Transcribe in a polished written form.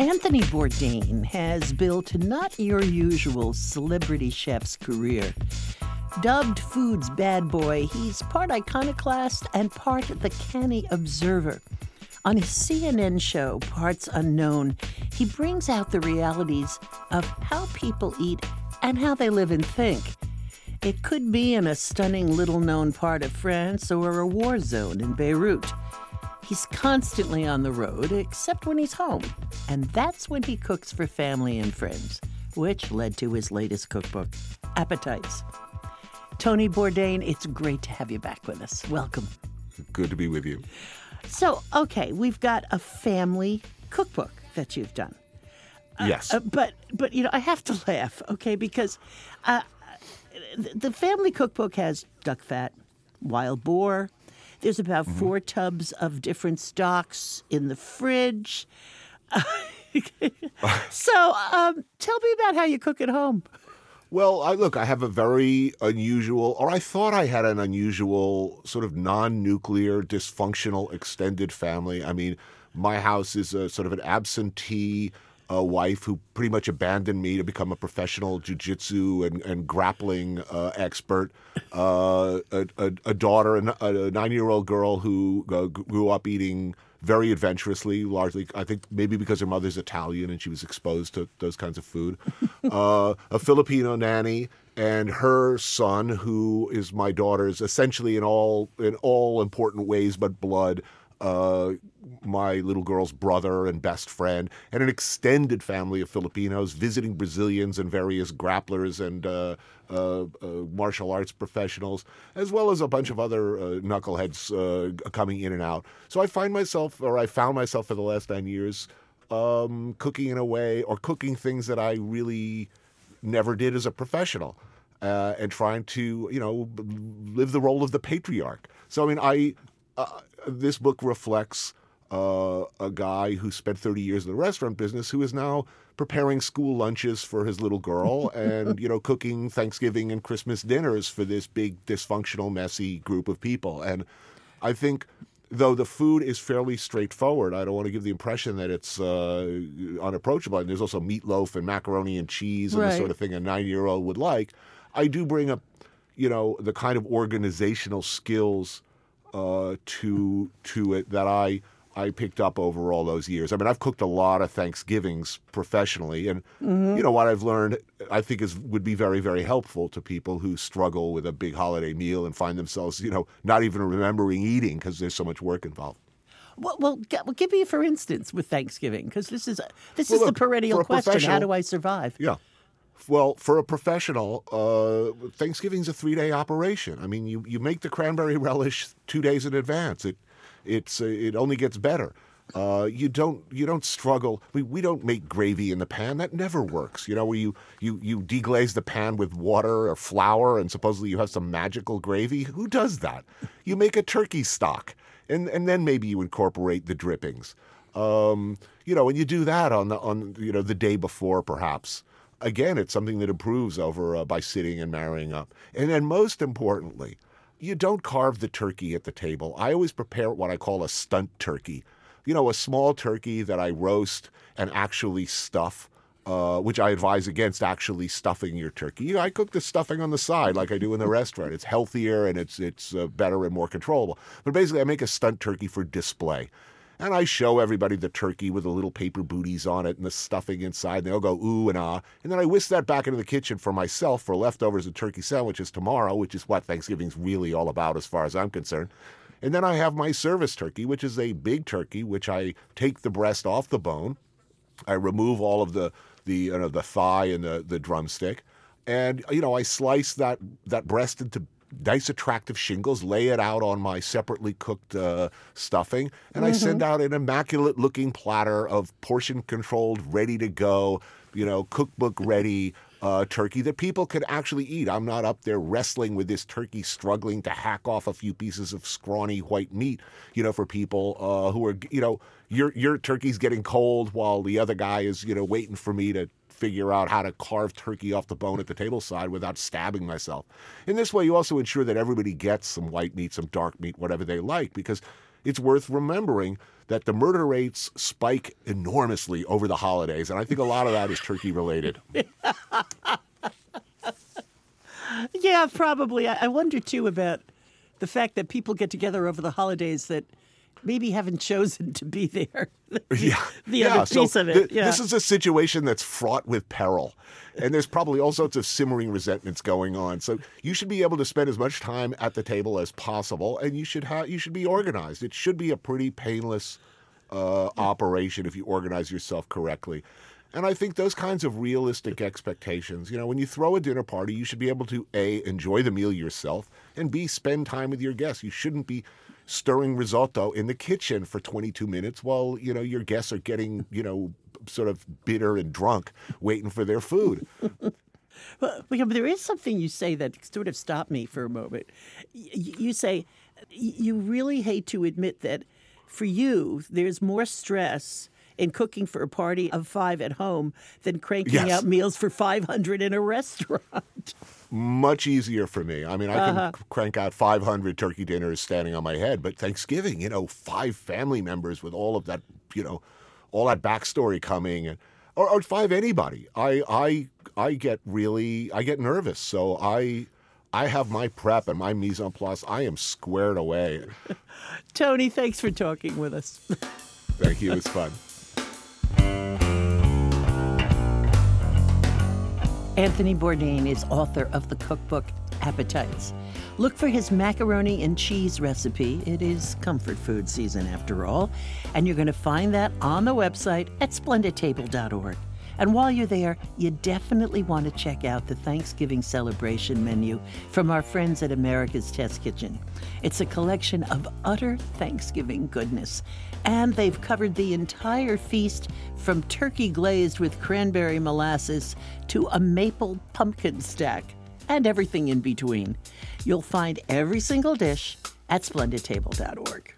Anthony Bourdain has built not your usual celebrity chef's career. Dubbed food's bad boy, he's part iconoclast and part the canny observer. On his CNN show, Parts Unknown, he brings out the realities of how people eat and how they live and think. It could be in a stunning little-known part of France or a war zone in Beirut. He's constantly on the road, except when he's home. And that's when he cooks for family and friends, which led to his latest cookbook, Appetites. Tony Bourdain, it's great to have you back with us. Welcome. Good to be with you. So, okay, we've got a family cookbook that you've done. Yes. But I have to laugh, okay, because the family cookbook has duck fat, wild boar. There's about 4 tubs of different stocks in the fridge. So tell me about how you cook at home. Well, I have a very unusual, or I thought I had an unusual, sort of non-nuclear, dysfunctional, extended family. I mean, my house is a sort of an absentee wife who pretty much abandoned me to become a professional jiu-jitsu and grappling expert. A daughter, a 9-year-old girl who grew up eating very adventurously, largely, I think, maybe because her mother's Italian and she was exposed to those kinds of food. A Filipino nanny and her son, who is my daughter's essentially in all important ways but blood, my little girl's brother and best friend, and an extended family of Filipinos visiting Brazilians and various grapplers and martial arts professionals, as well as a bunch of other knuckleheads coming in and out. So I found myself for the last 9 years cooking in a way, or cooking things that I really never did as a professional, and trying to, live the role of the patriarch. So, I mean, this book reflects a guy who spent 30 years in the restaurant business who is now preparing school lunches for his little girl and, cooking Thanksgiving and Christmas dinners for this big, dysfunctional, messy group of people. And I think, though the food is fairly straightforward, I don't want to give the impression that it's unapproachable. And there's also meatloaf and macaroni and cheese and the sort of thing a 9-year-old would like. I do bring up, the kind of organizational skills to it that I picked up over all those years. I mean, I've cooked a lot of Thanksgivings professionally, and what I've learned, I think would be very, very helpful to people who struggle with a big holiday meal and find themselves, not even remembering eating because there's so much work involved. Well, give me for instance with Thanksgiving, because this is the perennial question: how do I survive? Yeah. Well, for a professional, Thanksgiving's a 3-day operation. I mean, you make the cranberry relish 2 days in advance. It only gets better. You don't struggle. We don't make gravy in the pan. That never works. Where you deglaze the pan with water or flour and supposedly you have some magical gravy. Who does that? You make a turkey stock, and then maybe you incorporate the drippings. And you do that on the day before, perhaps. Again, it's something that improves over by sitting and marrying up. And then most importantly, you don't carve the turkey at the table. I always prepare what I call a stunt turkey. A small turkey that I roast and actually stuff, which I advise against actually stuffing your turkey. I cook the stuffing on the side like I do in the restaurant. It's healthier and it's better and more controllable. But basically, I make a stunt turkey for display. And I show everybody the turkey with the little paper booties on it and the stuffing inside. And they all go, ooh and ah. And then I whisk that back into the kitchen for myself for leftovers and turkey sandwiches tomorrow, which is what Thanksgiving's really all about as far as I'm concerned. And then I have my service turkey, which is a big turkey, which I take the breast off the bone. I remove all of the thigh and the drumstick. And, I slice that breast into nice attractive shingles, lay it out on my separately cooked stuffing, and I send out an immaculate looking platter of portion controlled, ready to go, cookbook ready turkey that people can actually eat. I'm not up there wrestling with this turkey, struggling to hack off a few pieces of scrawny white meat, for people who are, your turkey's getting cold while the other guy is, waiting for me to figure out how to carve turkey off the bone at the table side without stabbing myself. In this way, you also ensure that everybody gets some white meat, some dark meat, whatever they like, because it's worth remembering that the murder rates spike enormously over the holidays, and I think a lot of that is turkey related. Yeah, probably. I wonder, too, about the fact that people get together over the holidays that maybe haven't chosen to be there. The other piece of it. This is a situation that's fraught with peril. And there's probably all sorts of simmering resentments going on. So you should be able to spend as much time at the table as possible, and you should be organized. It should be a pretty painless operation if you organize yourself correctly. And I think those kinds of realistic expectations, when you throw a dinner party, you should be able to, A, enjoy the meal yourself, and B, spend time with your guests. You shouldn't be stirring risotto in the kitchen for 22 minutes while, your guests are getting, sort of bitter and drunk waiting for their food. But there is something you say that sort of stopped me for a moment. You say you really hate to admit that for you, there's more stress in cooking for a party of 5 at home than cranking out meals for 500 in a restaurant. Much easier for me. I mean, I can crank out 500 turkey dinners standing on my head, but Thanksgiving, 5 family members with all of that, all that backstory coming, or 5 anybody. I get nervous. So I have my prep and my mise en place. I am squared away. Tony, thanks for talking with us. Thank you. It was fun. Anthony Bourdain is author of the cookbook Appetites. Look for his macaroni and cheese recipe. It is comfort food season after all. And you're going to find that on the website at splendidtable.org. And while you're there, you definitely want to check out the Thanksgiving celebration menu from our friends at America's Test Kitchen. It's a collection of utter Thanksgiving goodness. And they've covered the entire feast from turkey glazed with cranberry molasses to a maple pumpkin stack and everything in between. You'll find every single dish at splendidtable.org.